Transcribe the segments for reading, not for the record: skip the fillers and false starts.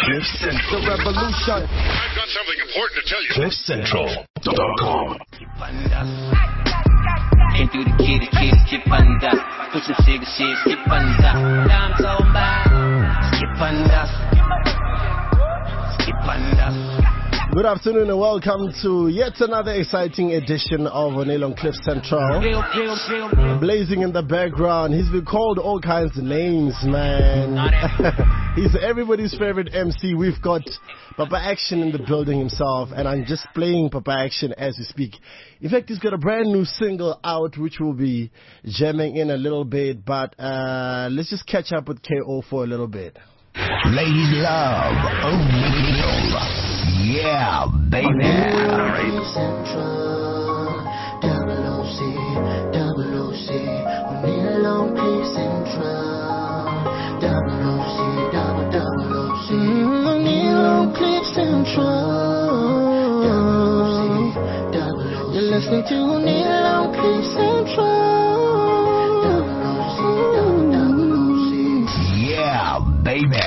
Cliff Central. The revolution. I've got something important to tell you. CliffCentral.com. Came through the kids, skip under. Put some cigar shit, skip under. Now I'm talking about skip under. Skip under. Good afternoon and welcome to yet another exciting edition of O'Neill on Cliff Central. Blazing in the background, he's been called all kinds of names, man. He's everybody's favorite MC. We've got Papa Action in the building himself, and I'm just playing Papa Action as we speak. In fact, he's got a brand new single out, which we'll be jamming in a little bit, but let's just catch up with KO for a little bit. Ladies love O'Neill. Yeah, baby. Cliff Central, double OC, O'Neill on Cliff Central, double OC, double OC, O'Neill on Cliff Central, double OC. You're listening to O'Neill on Cliff Central, double OC. Yeah, baby.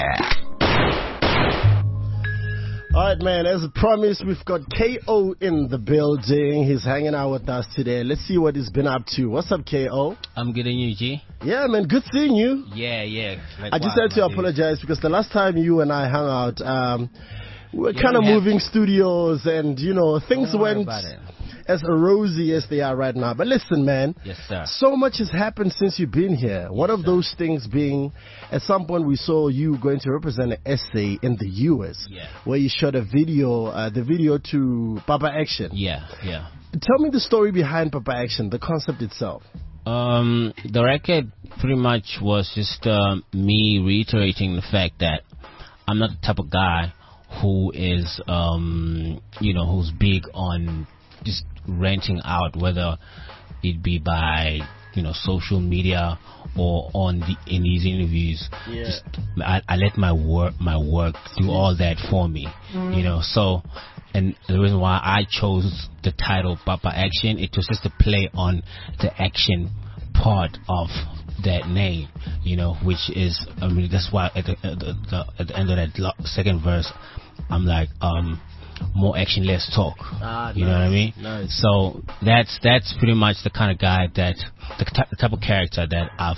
Alright, man, as promised, we've got KO in the building. He's hanging out with us today. Let's see what he's been up to. What's up, KO? I'm good, and you, G? Yeah, man, good seeing you. Yeah. I just had to apologize because the last time you and I hung out, we were kind of moving studios and, you know, things went as rosy as they are right now. But listen, man. Yes, sir. So much has happened since you've been here. One of those things being, at some point we saw you going to represent an essay in the US, where you shot a video, the video to Papa Action. Yeah. Tell me the story behind Papa Action, the concept itself. The record pretty much was just me reiterating the fact that I'm not the type of guy who is, who's big on just renting out, whether it be by social media or in these interviews. Just I let my work do all that for me. So, and the reason why I chose the title Papa Action, it was just to play on the action part of that name, which is, that's why at the end of that second verse I'm like, more action, less talk. You know what I mean? Nice. So that's pretty much the kind of guy that the type of character that I've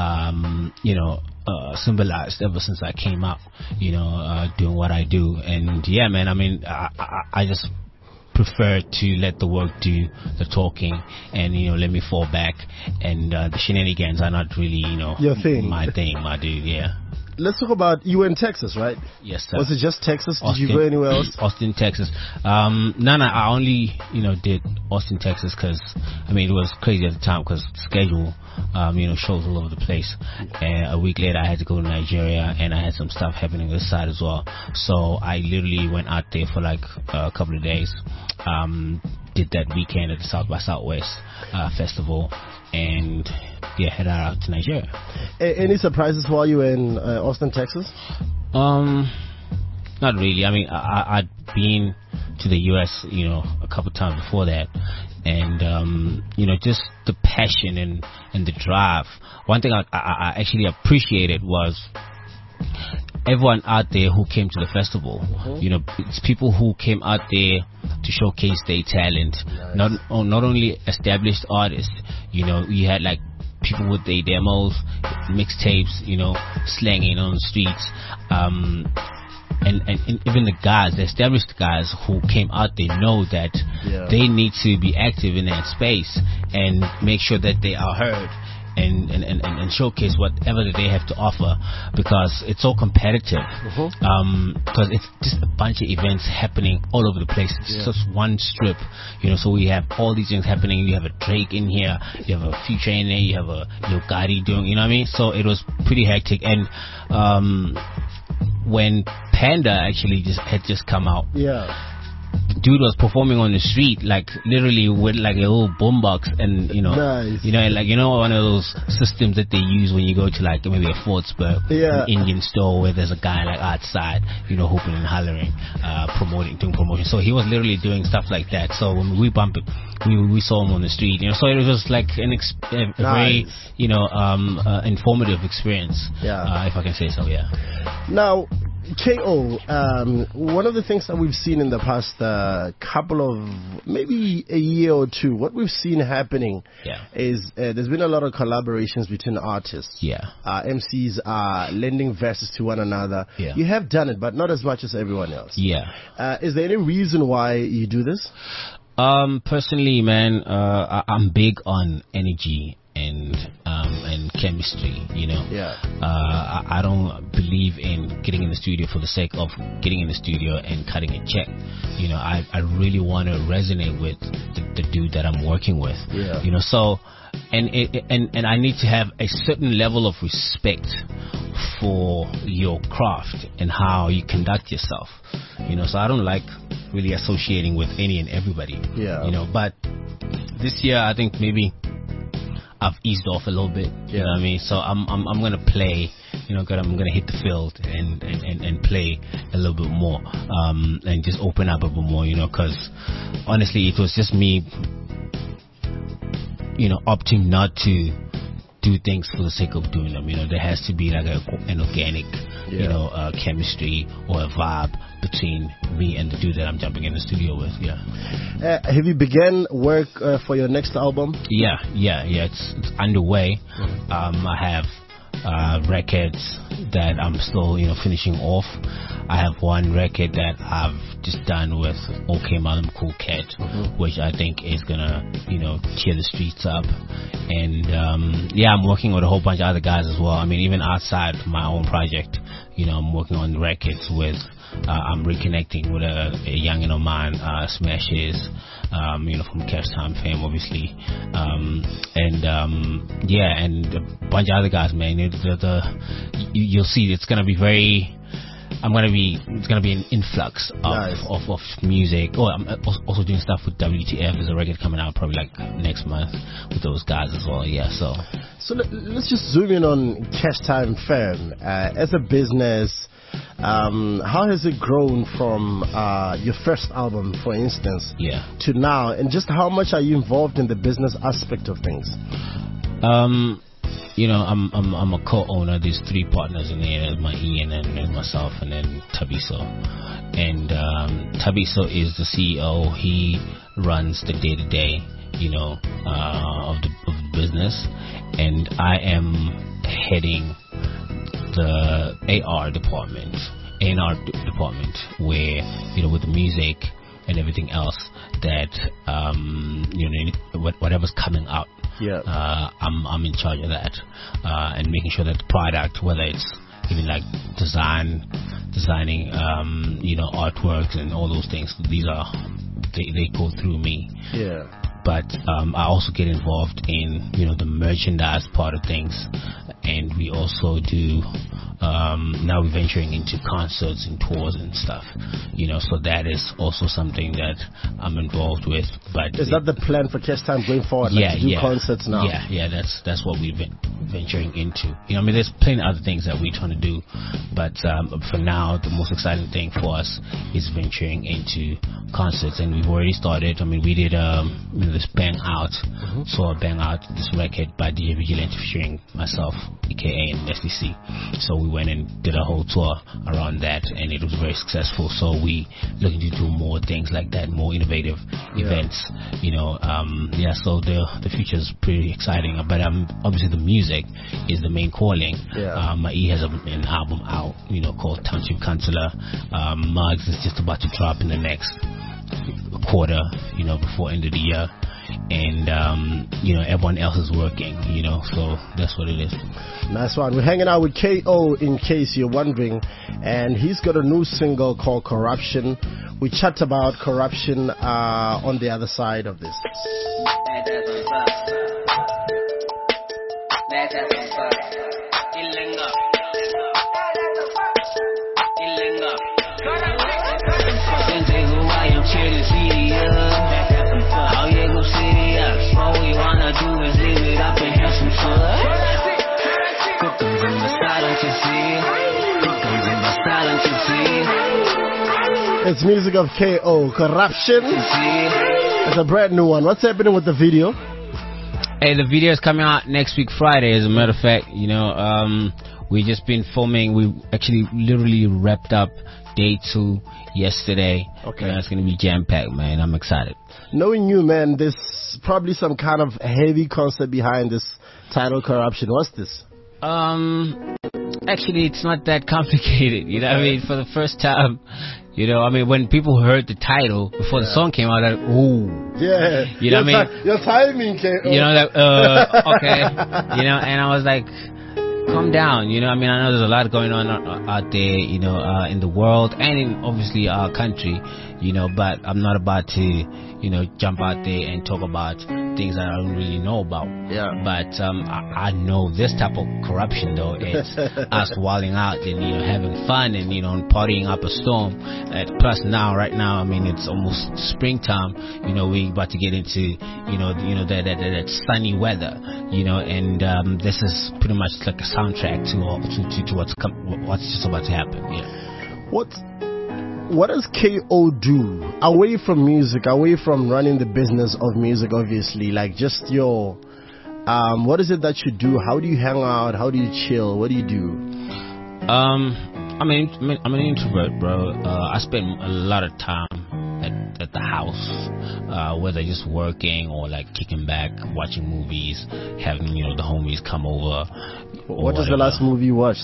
symbolized ever since I came out. Doing what I do, and yeah, man. I mean, I just prefer to let the work do the talking, and let me fall back, and the shenanigans are not really your thing, my thing, my dude. Yeah. Let's talk about, you were in Texas, right? Yes, sir. Was it just Texas? Austin, did you go anywhere else? Austin, Texas. No, I only, did Austin, Texas because, it was crazy at the time because schedule, shows all over the place. And a week later, I had to go to Nigeria, and I had some stuff happening this side as well. So I literally went out there for like a couple of days. Did that weekend at the South by Southwest festival, and head out to Nigeria. Any surprises while you were in Austin, Texas? Not really. I'd been to the US, a couple times before that, and just the passion and the drive. One thing I actually appreciated was everyone out there who came to the festival. It's people who came out there to showcase their talent. Nice. Not only established artists. You had like people with their demos, mixtapes, slanging on the streets, and even the guys, the established guys who came out, they know that they need to be active in that space and make sure that they are heard and showcase whatever that they have to offer, because it's so competitive. Because it's just a bunch of events happening all over the place. It's just one strip, so we have all these things happening. You have a Drake in here, you have a Future in there, you have a Lil Gotti doing, so it was pretty hectic. And when Panda actually had just come out, the dude was performing on the street, like literally with like a little boombox, and nice. One of those systems that they use when you go to like maybe a Fortsburg, an Indian store where there's a guy like outside, hooping and hollering, doing promotion. So he was literally doing stuff like that. So when we bumped it, we saw him on the street, so it was like a very informative experience, if I can say so. Now, KO, one of the things that we've seen in the past couple of, maybe a year or two, what we've seen happening is there's been a lot of collaborations between artists. MCs are lending verses to one another. You have done it, but not as much as everyone else. Is there any reason why you do this? Personally, man, I'm big on energy and chemistry, you know. I don't believe in getting in the studio for the sake of getting in the studio and cutting a check. You know, I really want to resonate with the dude that I'm working with. You know, so and I need to have a certain level of respect for your craft and how you conduct yourself. You know, so I don't like really associating with any and everybody. You know, but this year I think maybe I've eased off a little bit. You know what I mean? So I'm gonna play. You know, I'm gonna hit the field and play a little bit more, and just open up a bit more. You know, because honestly, it was just me, you know, opting not to do things for the sake of doing them. You know, there has to be like an organic, you know, chemistry or a vibe between me and the dude that I'm jumping in the studio with. Have you begun work for your next album? It's underway. I have records that I'm still, you know, finishing off. I have one record that I've just done with OK Malum Cool Cat, which I think is gonna, you know, cheer the streets up. And I'm working with a whole bunch of other guys as well. I mean, even outside my own project, you know, I'm working on records with I'm reconnecting with a youngin' of mine, Smashes, you know, from Cash Time fame, obviously, and a bunch of other guys, man. You'll see, it's gonna be very. It's gonna be an influx of music. Oh, I'm also doing stuff with WTF. There's a record coming out probably like next month with those guys as well. So let's just zoom in on Cash Time Fam as a business. How has it grown from your first album, for instance, to now, and just how much are you involved in the business aspect of things? You know, I'm a co-owner. There's 3 partners in there. There's my Ian and myself, and then Tabiso. And Tabiso is the CEO. He runs the day-to-day, you know, of the business, and I am heading the A&R department, where, you know, with the music and everything else that you know, whatever's coming out. I'm in charge of that, and making sure that the product, whether it's even like designing, you know, artworks and all those things, they go through me. But I also get involved in, you know, the merchandise part of things, and we also do. Now we're venturing into concerts and tours and stuff, you know, so that is also something that I'm involved with. But is that the plan for Cash Time going forward? To do concerts now? That's what we've been venturing into. You know, I mean, there's plenty of other things that we're trying to do, but for now, the most exciting thing for us is venturing into concerts, and we've already started. I mean, we did you know, this Bang Out, this record by DJ Vigilant featuring myself, aka and SDC. So we went and did a whole tour around that, and it was very successful. So we looking to do more things like that, more innovative events, you know. So the future is pretty exciting, but obviously the music is the main calling. My E has an album out, you know, called Township Councillor. Mugs is just about to drop in the next quarter, you know, before end of the year. And you know, everyone else is working, you know, so that's what it is. Nice one. We're hanging out with KO, in case you're wondering, and he's got a new single called Corruption. We chat about corruption on the other side of this. It's music of KO, Corruption. It's a brand new one. What's happening with the video? Hey, the video is coming out next week Friday, as a matter of fact. You know, We just been filming. We actually literally wrapped up day 2 yesterday. Okay. And it's gonna be jam packed, man. I'm excited. Knowing you, man, there's probably some kind of heavy concept behind this title, Corruption. What's this? Actually, it's not that complicated. You know what I mean? For the first time, you know, I mean, when people heard the title before the song came out, they're like, ooh. Yeah. You know what I mean? Your timing came. You know, like, okay. You know, and I was like, calm down. You know, I mean, I know there's a lot going on out there, you know, in the world and in obviously our country, you know, but I'm not about to, you know, jump out there and talk about things that I don't really know about. Yeah. But I know this type of corruption, though. It's us wilding out and, you know, having fun and, you know, partying up a storm. Plus now, right now, I mean, it's almost springtime. You know, we're about to get into, you know, that sunny weather, you know, and this is pretty much like a soundtrack to what's just about to happen. Yeah. What does KO do away from music, away from running the business of music, obviously? Like, just your, what is it that you do? How do you hang out? How do you chill? What do you do? I'm an introvert, bro. I spend a lot of time at the house, whether just working or like kicking back, watching movies, having, you know, the homies come over. What is the last movie you watched?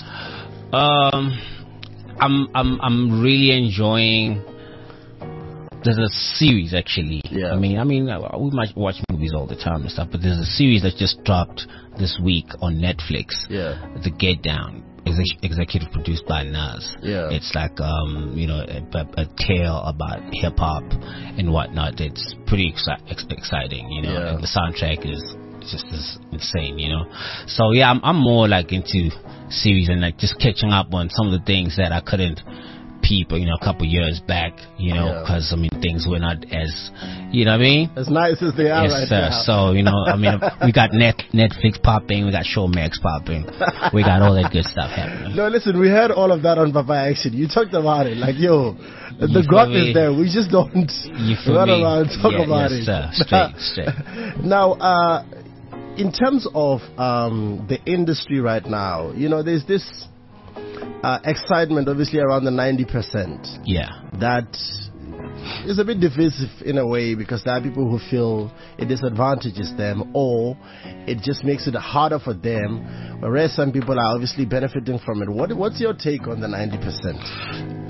I'm really enjoying. There's a series actually. Yeah. I mean, we might watch movies all the time and stuff, but there's a series that just dropped this week on Netflix. Yeah. The Get Down. Executive produced by Nas. Yeah. It's like you know, a tale about hip hop and whatnot. It's pretty exciting, you know. Yeah. And the soundtrack is just insane, you know. So yeah, I'm more like into series and like just catching up on some of the things that I couldn't peep, you know, a couple years back, you know, because I mean things were not as, you know what I mean, as nice as they are right now. So you know, I mean, we got Netflix popping, we got Showmax popping, we got all that good stuff happening. No, listen, we had all of that on Papa Action. You talked about it, like, yo, the growth is there. We just don't run around and talk about it. Sir. Straight. Now, in terms of the industry right now, you know, there's this excitement, obviously, around the 90%. Yeah. That is a bit divisive in a way, because there are people who feel it disadvantages them or it just makes it harder for them, whereas some people are obviously benefiting from it. What's your take on the 90%?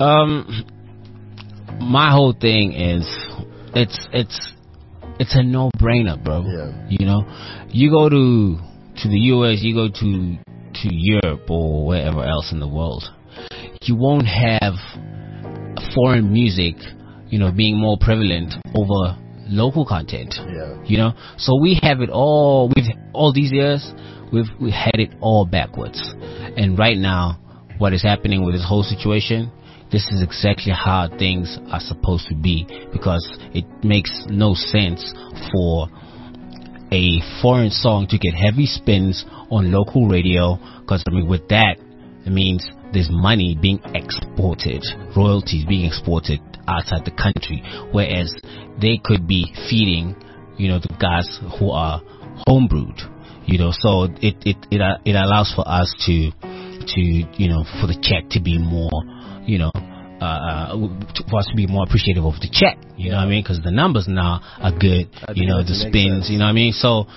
My whole thing is it's a no-brainer, bro. Yeah. You know, you go to the US, you go to Europe or wherever else in the world, you won't have foreign music, you know, being more prevalent over local content. Yeah. You know, so we have it all. All these years, we had it all backwards, and right now, what is happening with this whole situation? This is exactly how things are supposed to be, because it makes no sense for a foreign song to get heavy spins on local radio, because I mean, with that, it means there's money being exported, royalties being exported outside the country, whereas they could be feeding, you know, the guys who are homebrewed, you know. So it allows for us to you know, for the check to be more, you know, for us to be more appreciative of the check, you know what I mean? Because the numbers now are good, you know, the spins, you know what I mean? So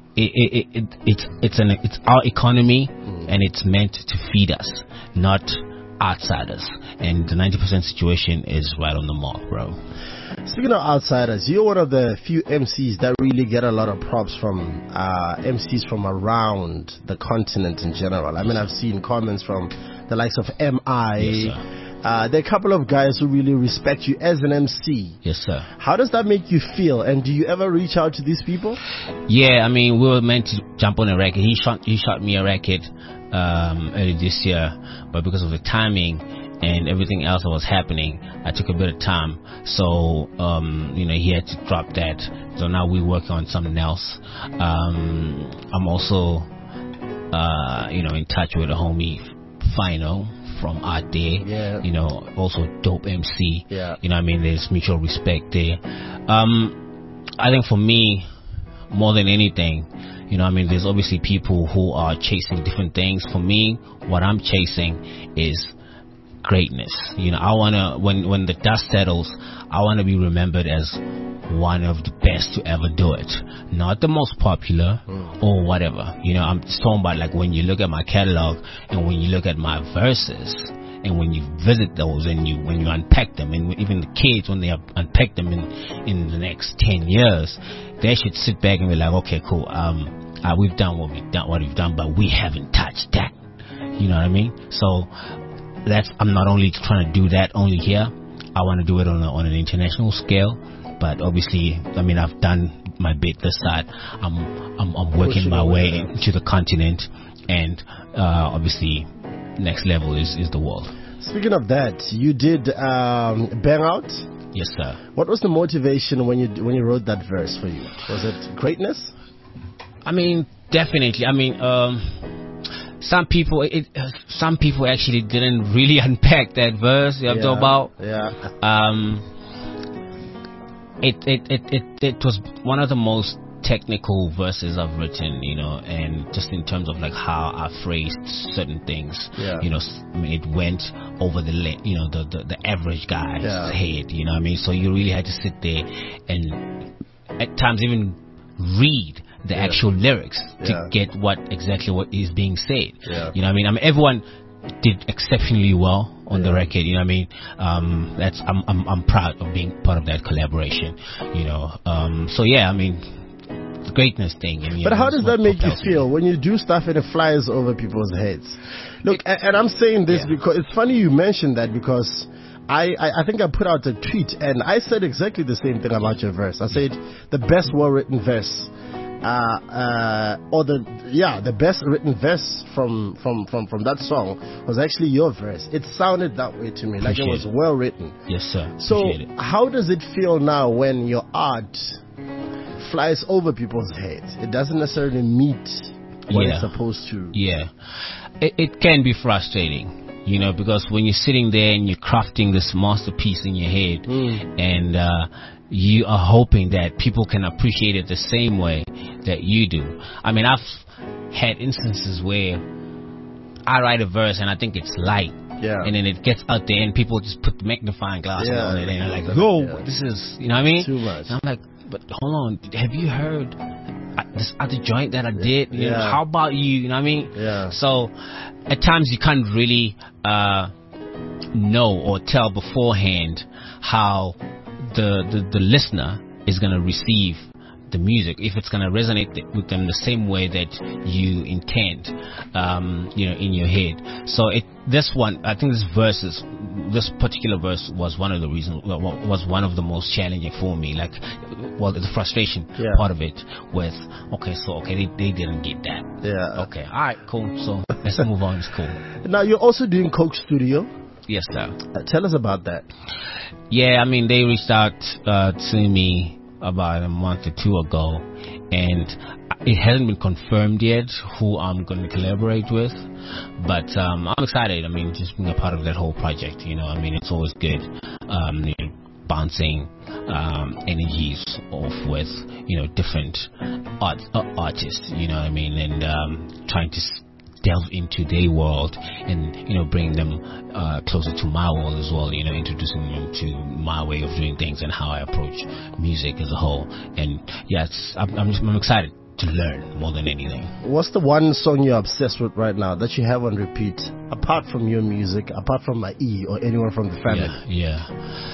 it's our economy, and it's meant to feed us, not outsiders. And the 90% situation is right on the mark, bro. Speaking of outsiders, you're one of the few MCs that really get a lot of props from MCs from around the continent in general. I mean, I've seen comments from the likes of M.I. Yes, sir. There are a couple of guys who really respect you as an MC. Yes, sir. How does that make you feel? And do you ever reach out to these people? Yeah, I mean, we were meant to jump on a record. He shot me a record early this year, but because of the timing and everything else that was happening, I took a bit of time. So, you know, he had to drop that. So now we're working on something else. I'm also, you know, in touch with a homie, Final, from out there. Yeah. You know, also dope MC. Yeah. You know what I mean? There's mutual respect there. I think for me, more than anything, You know, I mean, there's obviously people who are chasing different things. For me, what I'm chasing is greatness. You know, I wanna, when the dust settles, I wanna be remembered as one of the best to ever do it, not the most popular or whatever. You know, I'm just talking about like when you look at my catalog and when you look at my verses. And when you visit those and when you unpack them, and even the kids, when they unpack them in the next 10 years, they should sit back and be like, okay, cool, we've done what we've done, but we haven't touched that. You know what I mean? So I'm not only trying to do that only here. I want to do it on an international scale. But obviously, I mean, I've done my bit this side. I'm working my way into the continent, and obviously, next level is the world. Speaking of that, you did Bang Out. Yes, sir. What was the motivation when you wrote that verse for you? Was it greatness? I mean, definitely. I mean, some people actually didn't really unpack that verse. You know what I'm talking about? It was one of the most technical verses I've written, you know, and just in terms of like how I phrased certain things, you know, I mean, it went over the average guy's head, you know what I mean? So you really had to sit there and at times even read the actual lyrics to get what is being said. You know what I mean? I mean, everyone did exceptionally well on the record, you know what I mean? I'm proud of being part of that collaboration, you know. So yeah, I mean, the greatness thing. And, but how does that make you feel when you do stuff and it flies over people's heads? Look, and I'm saying this because it's funny you mentioned that, because I think I put out a tweet and I said exactly the same thing about your verse. I said the best well-written verse, the best written verse from that song was actually your verse. It sounded that way to me, like it was well written. Yes, sir. So how does it feel now when your art flies over people's heads? It doesn't necessarily meet what it's supposed to. Yeah, it can be frustrating, you know, because when you're sitting there and you're crafting this masterpiece in your head, and you are hoping that people can appreciate it the same way that you do. I mean, I've had instances where I write a verse and I think it's light, and then it gets out there and people just put the magnifying glass on it and they're like, "Yo, this is," you know what I mean? Too much. And I'm like, but hold on, have you heard this other joint that I did? You know, how about you? You know what I mean? Yeah. So at times you can't really know or tell beforehand how the listener is going to receive the music, if it's going to resonate with them the same way that you intend, you know, in your head. So I think this particular verse was one of the reasons, was one of the most challenging for me. Like, well, the frustration part of it with, they didn't get that. Yeah. Okay, all right, cool. So let's move on. It's cool. Now you're also doing Coke Studio. Yes, sir. Tell us about that. Yeah, I mean, they reached out to me about a month or two ago, and it hasn't been confirmed yet who I'm going to collaborate with, but I'm excited. I mean, just being a part of that whole project, you know, I mean, it's always good, you know, bouncing energies off with, you know, different artists, you know what I mean, and trying to delve into their world and, you know, bring them closer to my world as well, you know, introducing them to my way of doing things and how I approach music as a whole. And I'm excited to learn more than anything. What's the one song you're obsessed with right now that you have on repeat, apart from your music, apart from my or anyone from the family? Yeah.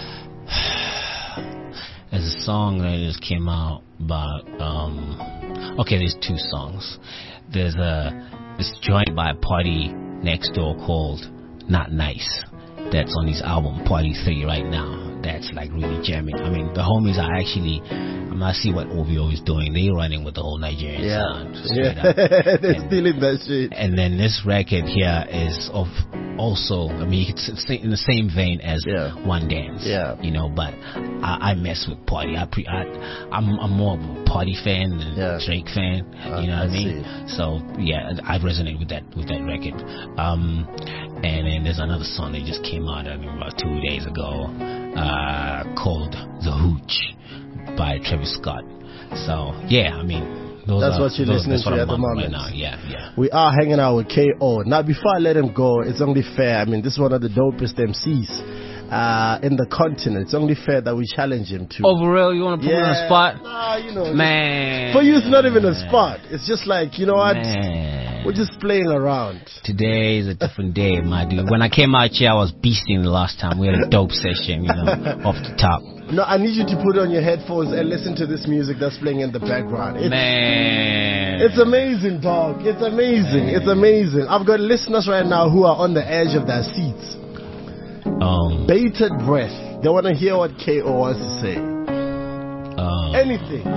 There's a song that just came out about there's two songs. There's this joint by Party Next Door called Not Nice, that's on his album Party 3 right now. That's like really jamming. I mean, the homies are actually, I see what OVO is doing. They're running with the whole Nigerian sound. They're stealing that shit. And then this record here is of also, I mean, it's in the same vein as One Dance. You know, but I mess with Party. I'm more of a Party fan than Drake fan. You know what I mean? So yeah, I resonate with that record. And then there's another song that just came out, I mean, about 2 days ago, called The Hooch by Travis Scott. So yeah, I mean, That's what you're listening that's what to I'm at the on moment. right now. Yeah. We are hanging out with KO. Now, before I let him go, it's only fair. I mean, this is one of the dopest MCs in the continent. It's only fair that we challenge him to. Oh, for real? You want to put me on the spot? Nah, you know. Man. For you, it's not even a spot. It's just like, you know what? Man. We're just playing around. Today is a different day, my dude. When I came out here, I was beasting the last time. We had a dope session, off the top. No, I need you to put on your headphones and listen to this music that's playing in the background. It's amazing, dog. It's amazing. It's amazing. I've got listeners right now who are on the edge of their seats. Bated breath. They want to hear what KO wants to say. Anything.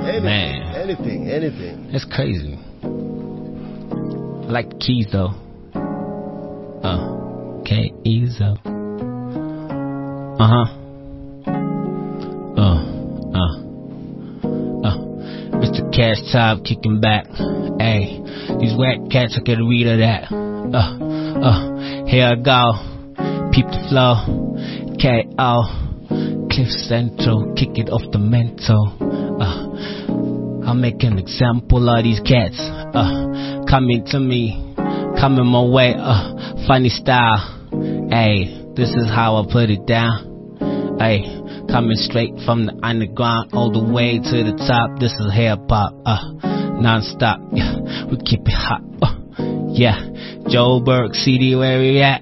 It's crazy. I like the keys though. Keys though. Mr. Cash Top kicking back. Hey, these whack cats, I get a read of that. Here I go. Peep the flow. K.O. Cliff Central, kick it off the mental. I'll make an example of these cats. Coming to me, coming my way. Funny style. Hey, this is how I put it down. Hey. Coming straight from the underground all the way to the top. This is hip hop, non-stop. Yeah, we keep it hot. Yeah, Joburg, CD, where we at?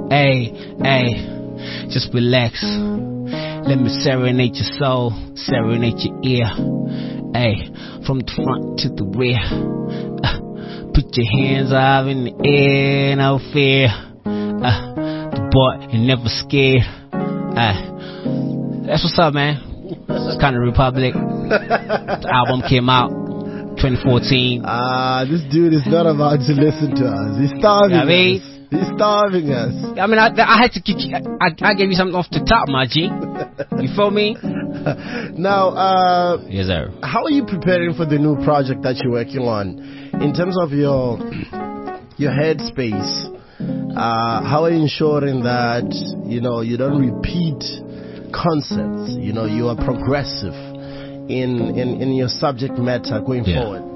Hey, just relax. Let me serenade your soul, serenade your ear. Hey, from the front to the rear. Put your hands up in the air, no fear. The boy ain't never scared. That's what's up, man. It's kind of Republic. The album came out 2014. This dude is not about to listen to us. He's starving us. He's starving us. I mean, I had to kick you. I gave you something off the top, my G. You feel me? Now, yes, sir. How are you preparing for the new project that you're working on? In terms of your headspace, how are you ensuring that, you don't repeat concepts, you are progressive in your subject matter going forward?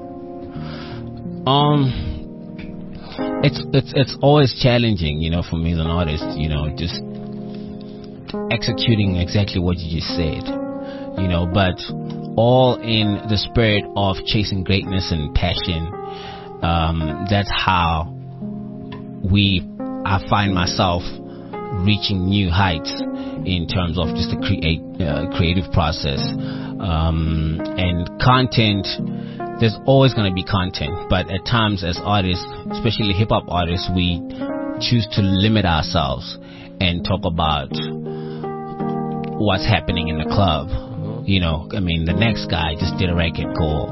It's always challenging, for me as an artist, just executing exactly what you just said, but all in the spirit of chasing greatness and passion. That's how I find myself reaching new heights in terms of just the creative process. And content, there's always going to be content, but at times as artists, especially hip-hop artists, we choose to limit ourselves and talk about what's happening in the club. The next guy just did a record called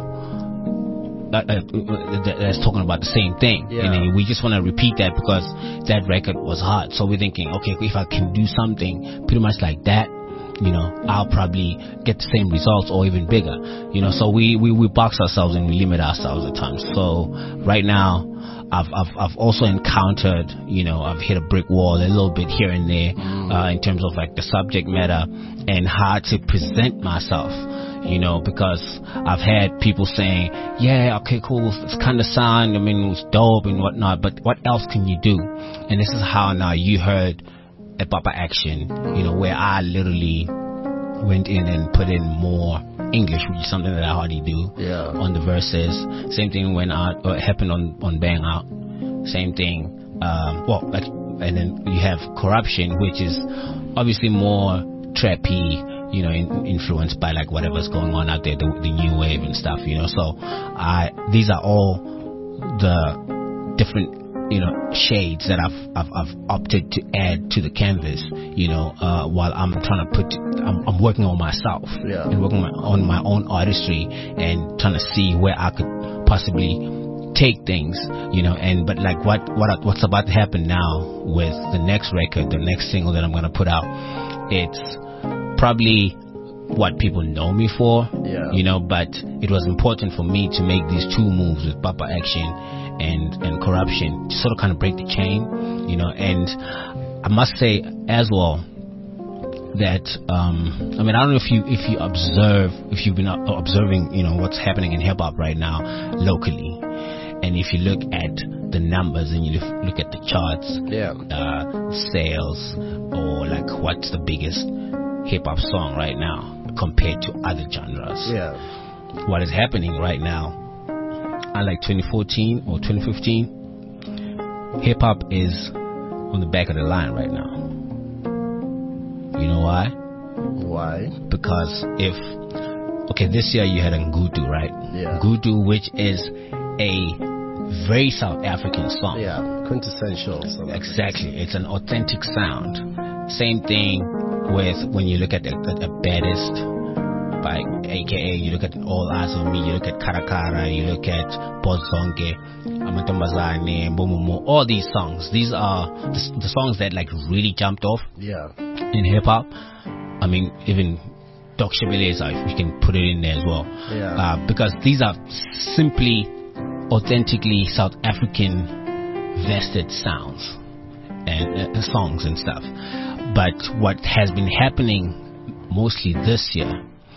that's talking about the same thing, and then we just want to repeat that because that record was hot. So we're thinking, okay, if I can do something pretty much like that, I'll probably get the same results or even bigger. So we box ourselves and we limit ourselves at times. So right now, I've also encountered, I've hit a brick wall a little bit here and there, in terms of like the subject matter and how to present myself. Because I've had people saying, yeah, okay, cool, it's kind of sound, it was dope and whatnot, but what else can you do? And this is how now you heard a Papa Action, where I literally went in and put in more English, which is something that I hardly do on the verses. Same thing when it happened on Bang Out. Same thing. And then you have Corruption, which is obviously more trappy, influenced by like whatever's going on out there, the new wave and stuff, So these are all the different shades that I've opted to add to the canvas, while I'm trying to I'm working on myself and working on my own artistry and trying to see where I could possibly take things, but like what's about to happen now with the next record, the next single that I'm going to put out, it's probably what people know me for, but it was important for me to make these two moves with Papa Action and Corruption to sort of kind of break the chain, and I must say as well, that I mean, I don't know if you observe, if you've been observing, you know, what's happening in hip hop right now locally, and if you look at the numbers and you look at the charts, sales, or like what's the biggest hip hop song right now compared to other genres. What is happening right now, unlike 2014 or 2015, hip hop is on the back of the line right now. You know why? Why? Because this year you had Ngudu, right? Ngudu, which is a very South African song. Quintessential. Exactly. It's an authentic sound. Same thing with when you look at the Baddest by AKA, you look at All Eyes on Me, you look at Karakara, you look at Bozonge, Amantombazane, Bomumo, all these songs. These are the songs that like really jumped off in hip hop. I mean, even Doc Shebeleza, if we can put it in there as well. Because these are simply authentically South African vested sounds and songs and stuff. But what has been happening mostly this year,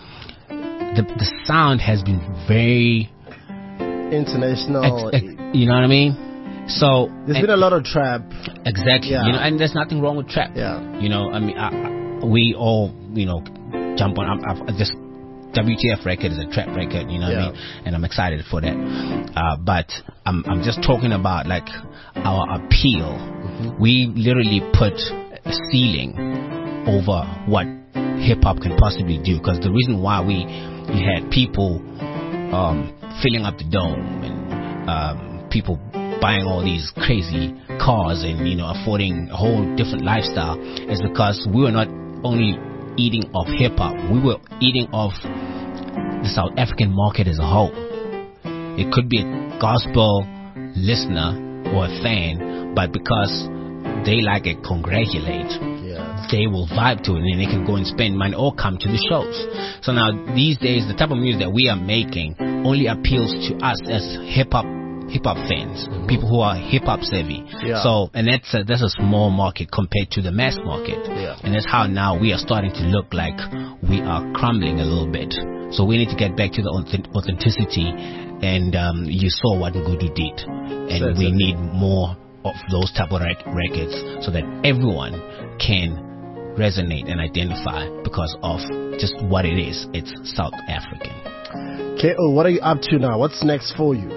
the sound has been very international. You know what I mean? So there's been a lot of trap. Exactly. You know, and there's nothing wrong with trap. You know, I mean, we all, you know, jump on. This WTF record is a trap record. You know what I mean? And I'm excited for that. But I'm just talking about like our appeal. We literally put a ceiling over what hip hop can possibly do, because the reason why we had people filling up the dome and people buying all these crazy cars and, you know, affording a whole different lifestyle is because we were not only eating off hip hop, we were eating off the South African market as a whole. It could be a gospel listener or a fan, but because they like it, congratulate, they will vibe to it, and then they can go and spend money or come to the shows. So now these days, the type of music that we are making only appeals to us as hip hop fans, people who are hip hop savvy. So, and that's a small market compared to the mass market. And that's how now we are starting to look like we are crumbling a little bit. So we need to get back to the authenticity, and you saw what Ngudu did, and we need more of those type of records so that everyone can resonate and identify because of just what it is. It's South African. KO, what are you up to now? What's next for you?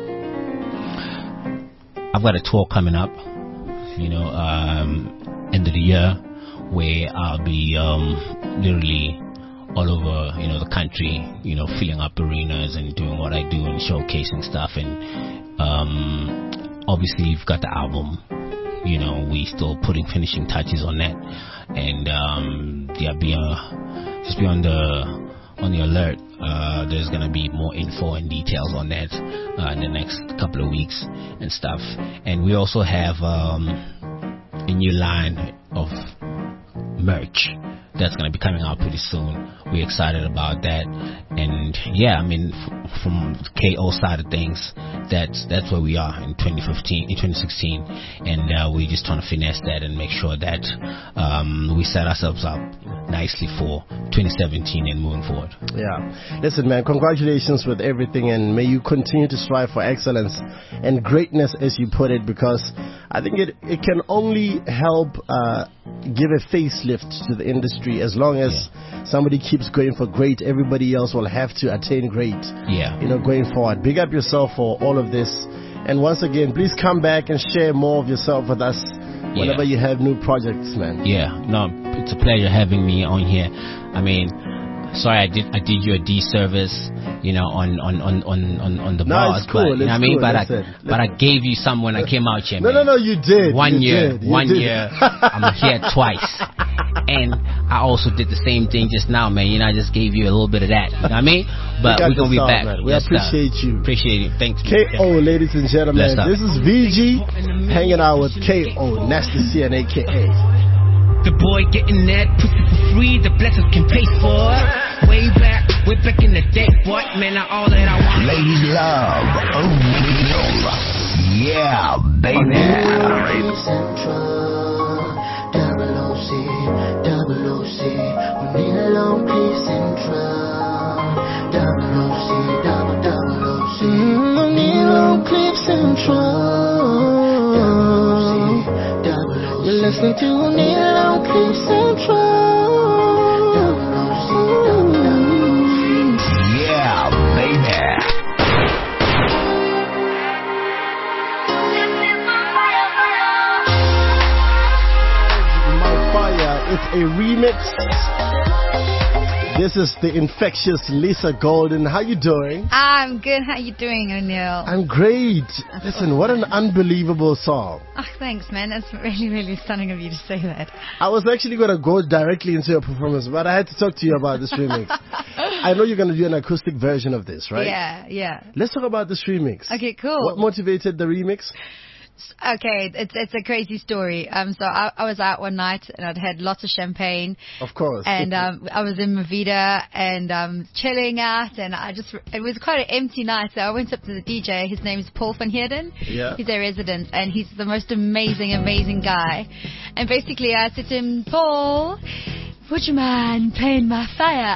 I've got a tour coming up, you know, end of the year, where I'll be literally all over, you know, the country, you know, filling up arenas and doing what I do and showcasing stuff. And obviously you've got the album, you know, we still putting finishing touches on that. And just be on the alert. There's gonna be more info and details on that in the next couple of weeks and stuff. And we also have a new line of merch that's gonna be coming out pretty soon. We're excited about that. And yeah, I mean, from the KO side of things, that's where we are in 2016, and we're just trying to finesse that and make sure that we set ourselves up nicely for 2017 and moving forward. Listen, man, congratulations with everything, and may you continue to strive for excellence and greatness, as you put it, because I think it can only help give a facelift to the industry. As long as somebody keeps going for great, everybody else will have to attain great, you know, going forward. Big up yourself for all of this, and once again, please come back and share more of yourself with us whenever you have new projects, man. No, it's a pleasure having me on here. I mean, sorry I did you a disservice, you know, on the bars, it's cool, but you know what I mean. But I gave you some when I came out here. Man. No, you did. One year, I'm here twice, and I also did the same thing just now, man. You know, I just gave you a little bit of that. You know what I mean? But we're gonna be back. Man. We appreciate you. Appreciate it. Thanks. KO, ladies and gentlemen, this is VG hanging out with KO, Nasty C and AKA. The boy getting that pussy for free, the blessings can pay for it. Way back, we're back in the day, what? Man, all that I want. Ladies love, yeah, baby. Central, double OC, double OC, Manila Cliff Central. Double OC, double OC, Manila Cliff Central. Double OC. You're listening to Manila Cliff Central. Double OC, double OC. Yeah, baby. My Fire, it's a remix. This is the infectious Lisa Golden. How you doing? I'm good. How you doing, O'Neill? I'm great. Listen, what an unbelievable song. Oh, thanks, man. That's really, really stunning of you to say that. I was actually going to go directly into your performance, but I had to talk to you about this remix. I know you're going to do an acoustic version of this, right? Yeah. Let's talk about this remix. Okay, cool. What motivated the remix? Okay, it's a crazy story. So I was out one night and I'd had lots of champagne. Of course. And I was in Mavida and chilling out, and it was quite an empty night. So I went up to the DJ. His name is Paul van Heerden. Yeah. He's a resident, and he's the most amazing guy. And basically, I said to him, Paul, would you mind playing my fire?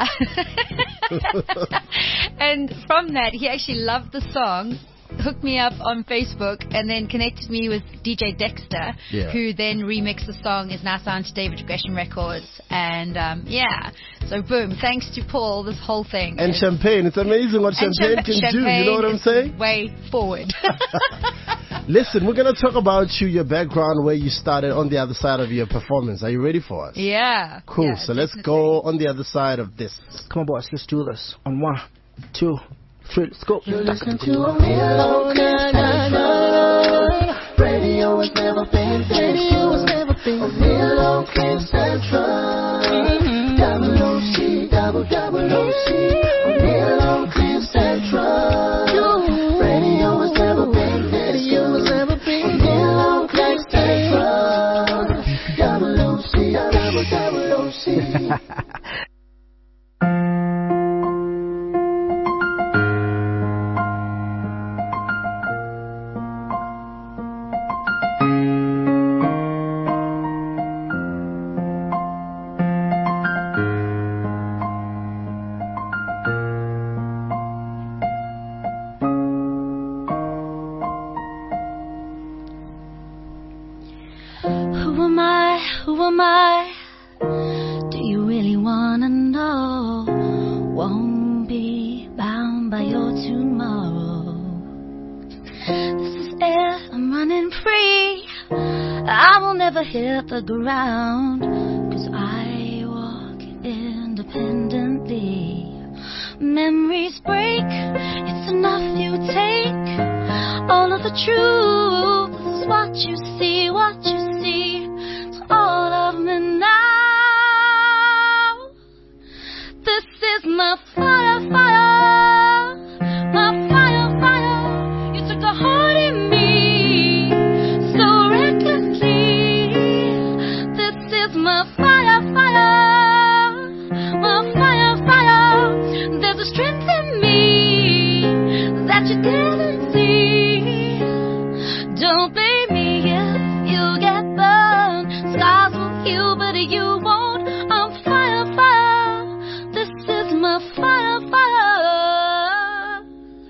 And from that, he actually loved the song, hooked me up on Facebook, and then connected me with DJ Dexter, who then remixed the song, is now signed to David Gresham Records. And so boom, thanks to Paul, this whole thing. And champagne, it's amazing what champagne can do, you know what I'm saying? Way forward. Listen, we're going to talk about your background, where you started on the other side of your performance. Are you ready for us? Yeah. Cool, Yeah, so let's go on the other side of this. Come on, boys, let's do this. On 1, 2, 3, let's go. You listen to a Manila Cliff Central. Radio has never been Radio has never been Manila Cliff Central. Double OC, double OC, Manila Cliff Central. Radio has never been Manila Cliff Central. Double OC, double OC. Who am I? Do you really wanna know? Won't be bound by your tomorrow. This is it, I'm running free. I will never hit the ground, 'cause I walk independently. Memories break, it's enough you take. All of the truth is what you see, what you see. It's all of me now. This is my fire, fire. My fire, fire. You took a heart in me so recklessly. This is my fire, fire. My fire, fire. There's a strength in me that you didn't see. Don't blame me if you get burned. Scars will heal, but you won't. I'm fire, fire. This is my fire, fire.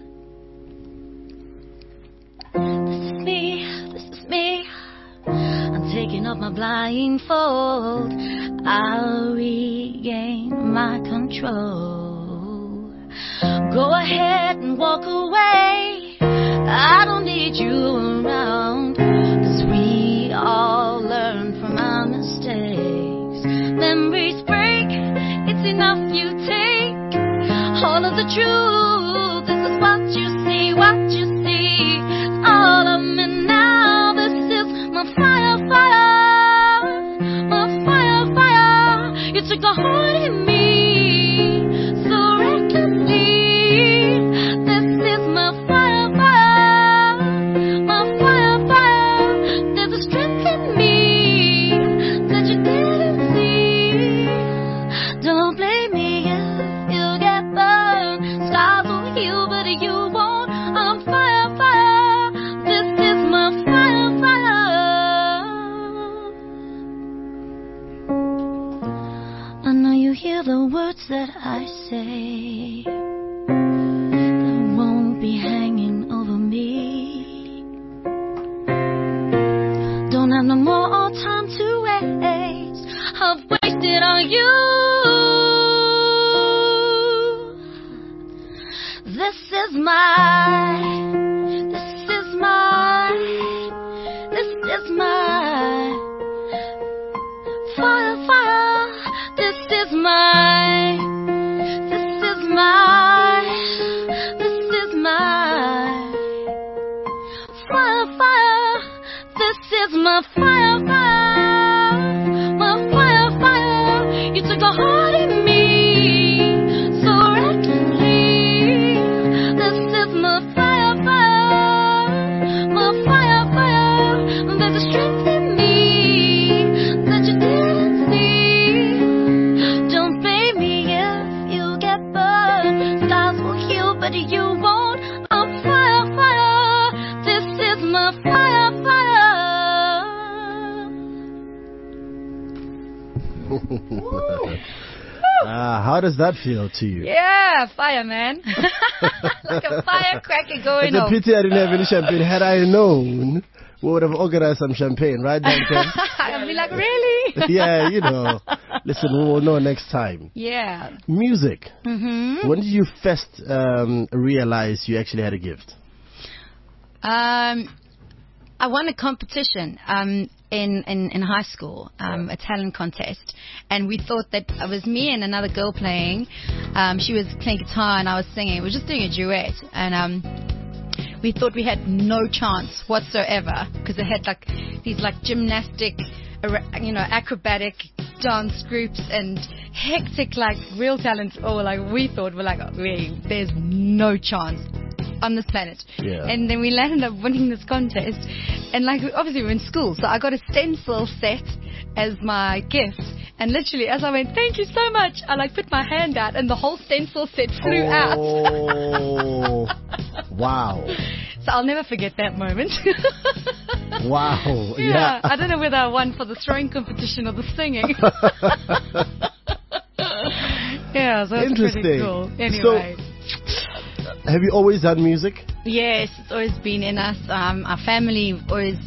This is me. I'm taking off my blindfold. I'll regain my control. Go ahead and walk away. I don't need you around, 'cause we all learn from our mistakes. Memories break, it's enough you take. All of the truth, this is what you see, what you see. All of me now, this is my fire, fire. My fire, fire. You took a heart in me so recklessly. This is my fire, fire. My fire, fire. There's a strength in me that you didn't see. Don't blame me if you get burned. Scars will heal, but you won't. I'm fire, fire. This is my fire, fire. hear the words that I say that won't be hanging over me. Don't have no more time to waste. I've wasted on you. This is my fire, fire. This is my fire, fire. This is my fire, fire. My fire, fire. You took a heart in me so recklessly. This is my fire, fire. My fire, fire. There's a strength in me that you didn't see. Don't blame me if you get burned. Scars will heal, but you won't. I'm fire, fire. This is my fire, fire. How does that feel to you? Yeah, fire, man. Like a firecracker going It's a off. pity I didn't have any champagne. Had I known, we would have organized some champagne, right, Duncan? I'll be like, really? Yeah, you know. Listen, we will know next time. Yeah. Music. Mm-hmm. When did you first realize you actually had a gift? I won a competition in high school, a talent contest, and we thought that it was me and another girl playing. She was playing guitar and I was singing. We were just doing a duet, and we thought we had no chance whatsoever because it had like these like gymnastic, acrobatic dance groups and hectic like real talent. Oh, like we thought we're like, there's no chance on this planet. Yeah. And then we landed up winning this contest, and like obviously we're in school, so I got a stencil set as my gift, and literally as I went, thank you so much, I like put my hand out and the whole stencil set flew out. Wow. So I'll never forget that moment. Wow. Yeah, I don't know whether I won for the throwing competition or the singing. Yeah, so it's Interesting. pretty cool. Anyway. So, have you always done music? Yes, it's always been in us. Our family always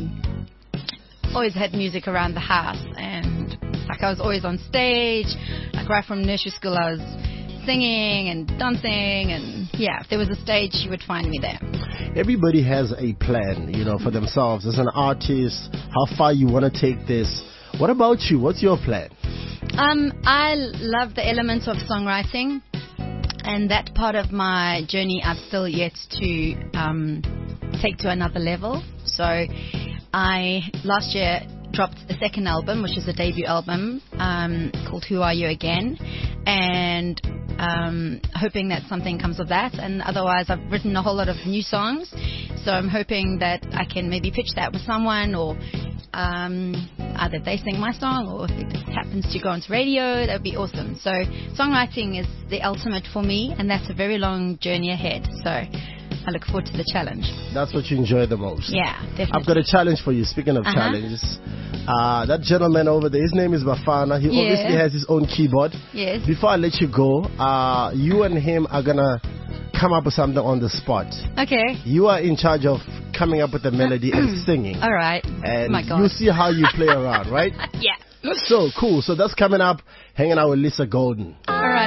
had music around the house, and like I was always on stage. Like right from nursery school, I was singing and dancing, and yeah, if there was a stage, you would find me there. Everybody has a plan, for themselves as an artist, how far you want to take this. What about you? What's your plan? I love the elements of songwriting. And that part of my journey I've still yet to take to another level. So I last year dropped a second album, which is a debut album called Who Are You Again, and hoping that something comes of that. And otherwise I've written a whole lot of new songs, so I'm hoping that I can maybe pitch that with someone, or either they sing my song, or if it happens to go onto radio, that would be awesome. So songwriting is the ultimate for me, and that's a very long journey ahead. So I look forward to the challenge. That's what you enjoy the most. Yeah, definitely. I've got a challenge for you. Speaking of challenges, that gentleman over there, his name is Bafana. He obviously has his own keyboard. Yes. Before I let you go, you and him are going to come up with something on the spot. Okay. You are in charge of coming up with the melody and singing. All right. And My God. you see how you play around, right? Yeah. So cool. So that's coming up. Hanging out with Lisa Golden. All right.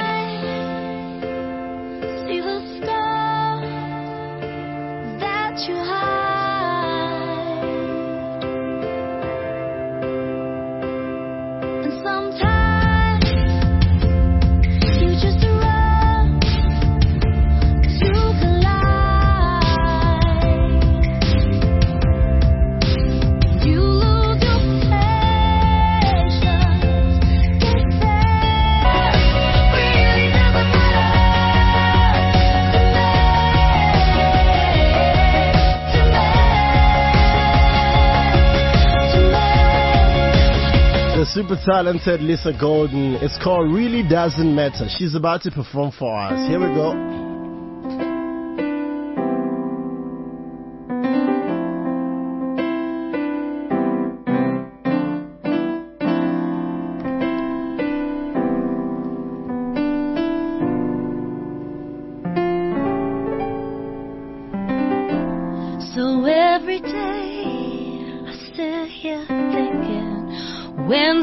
See the scar that you hide, and sometimes you just run to collide. You lose your patience. Get there. Really doesn't The super talented Lisa Golden. It's called Really Doesn't Matter. She's about to perform for us. Here we go.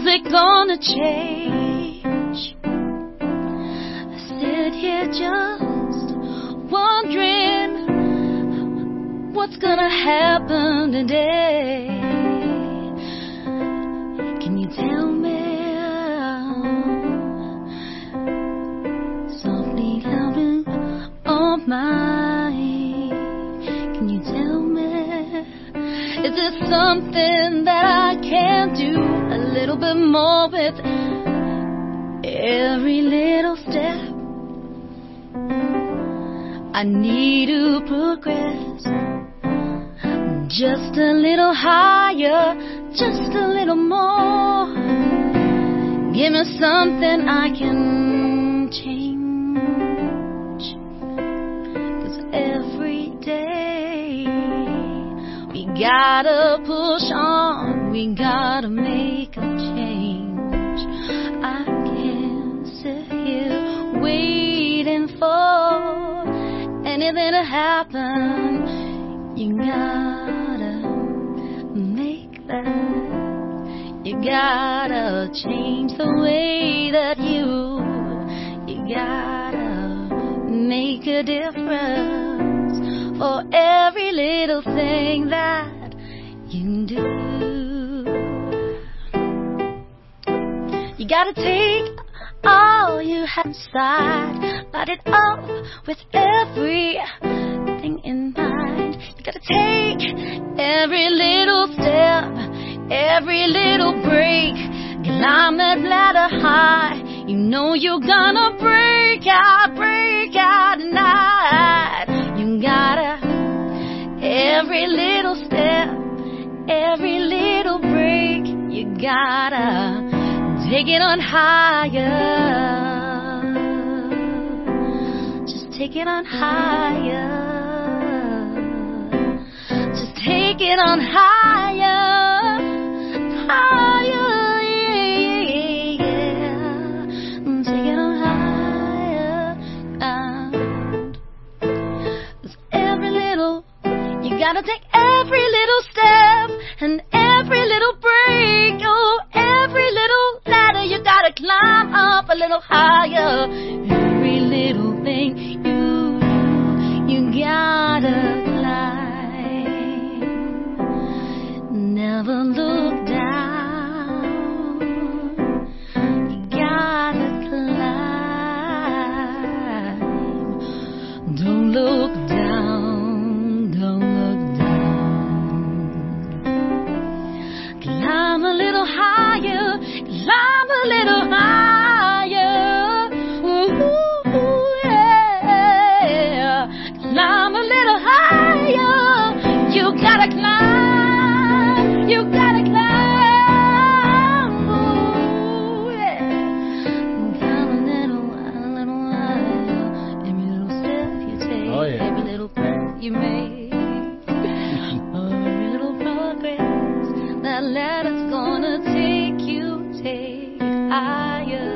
Is it gonna change? I sit here just wondering what's gonna happen today. Can you tell me? Softly tapping on mine. Can you tell me? Is there something that I can do a little bit more with every little step? I need to progress just a little higher, just a little more. Give me something I can change. 'Cause every day we gotta push on, we gotta make a change. I can't sit here waiting for anything to happen. You gotta make that. You gotta change the way that you gotta make a difference for every little thing that you do. You gotta take all you have inside, light it up with everything in mind. You gotta take every little step, every little break, climb that ladder high. You know you're gonna break out tonight. You gotta every little step, every little break. You gotta take it on higher. Just take it on higher. Just take it on higher. Higher, yeah. Take it on higher. 'Cause every little, you gotta take every little step and every little break. Oh, every little ladder you gotta climb up a little higher. Every little thing you gotta climb. Never look down. You gotta climb. Don't look down. Don't look down. Climb a little higher. Climb a little higher. Ooh, yeah. Climb a little higher. You gotta climb. You gotta climb. Ooh, yeah. Climb a little higher. Every little step you take, Oh, yeah. every little breath you make, every little progress, that ladder's gonna take you higher.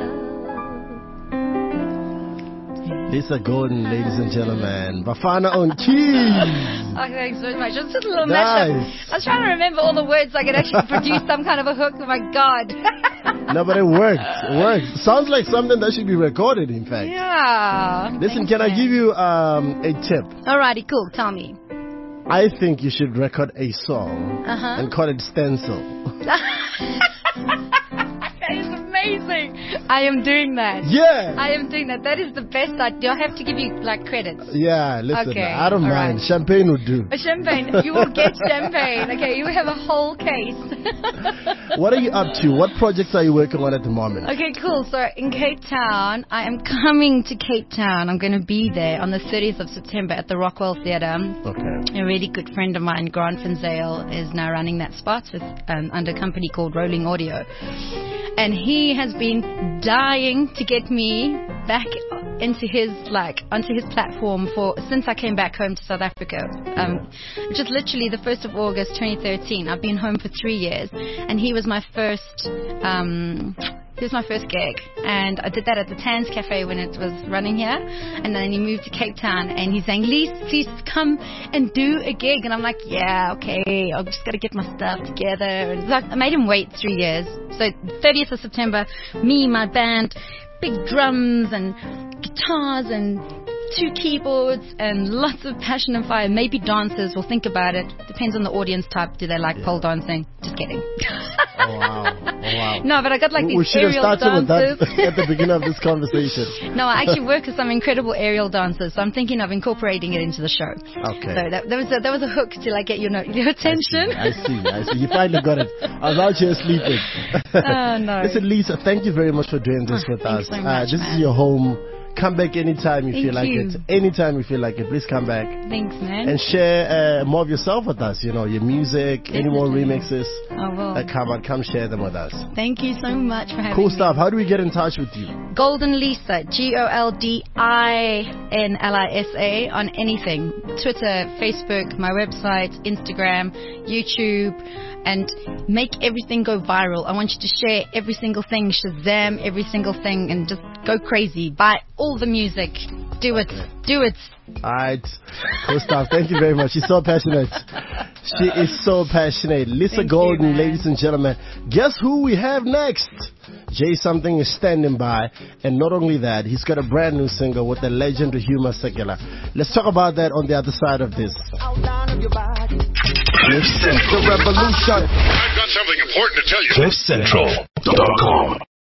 Lisa Gordon, ladies and gentlemen. Bafana on keys. Oh, thanks so much. It's just a little Nice. mashup. I was trying to remember all the words so I could actually produce some kind of a hook. Oh my God. No, but it worked. It worked. Sounds like something that should be recorded, in fact. Yeah. Listen, Thanks, can I man. give you a tip? Alrighty, cool. Tell me. I think you should record a song Uh-huh. and call it Stencil. That is amazing. I am doing that. Yeah. I am doing that. That is the best idea. I have to give you like credits. Yeah, listen, Okay, I don't all mind. right. Champagne would do. A champagne. You will get champagne. Okay, you have a whole case. What are you up to? What projects are you working on at the moment? Okay, cool. So in Cape Town, I am coming to Cape Town. I'm going to be there on the 30th of September at the Rockwell Theatre. Okay. A really good friend of mine, Grant Van Zyl, is now running that spot with, under a company called Rolling Audio. And he has been dying to get me back onto his platform since I came back home to South Africa. Which is literally the 1st of August 2013. I've been home for 3 years, and he was my first He was my first gig, and I did that at the Tans Cafe when it was running here, and then he moved to Cape Town, and he's saying, Lise, please come and do a gig, and I'm like, yeah, okay, I've just got to get my stuff together, and so I made him wait 3 years. So 30th of September, me, my band, big drums and guitars and 2 keyboards and lots of passion and fire. Maybe dancers, we'll think about it. Depends on the audience type. Do they like pole dancing? Just kidding. Oh, wow. No, but I got like We these should have aerial started dancers. with that at the beginning of this conversation. No, I actually work with some incredible aerial dancers, so I'm thinking of incorporating it into the show. Okay. So that was a hook to like get your attention. I see. You finally got it. I was out here sleeping. Oh, no. Listen, Lisa, thank you very much for doing this with us. Thanks so much, this man. is your home. Come back anytime you Thank feel like you. it. Anytime you feel like it, please come back. Thanks, man. And share more of yourself with us. You know, your music, any more remixes. I will. Come share them with us. Thank you so much for having Cool me. stuff. How do we get in touch with you? Golden Lisa, GoldinLisa on anything. Twitter, Facebook, my website, Instagram, YouTube, and make everything go viral. I want you to share every single thing, Shazam every single thing, and just go crazy. Buy all the music. Do it. Do it. Alright. Cool stuff. Thank you very much. She's so passionate. She is so passionate. Lisa Thank Golden, you, ladies and gentlemen. Guess who we have next? Jay Something is standing by. And not only that, he's got a brand new single with the legend Huma Secular. Let's talk about that on the other side of this. Cliff Central. The revolution. I've got something important to tell you. CliffCentral.com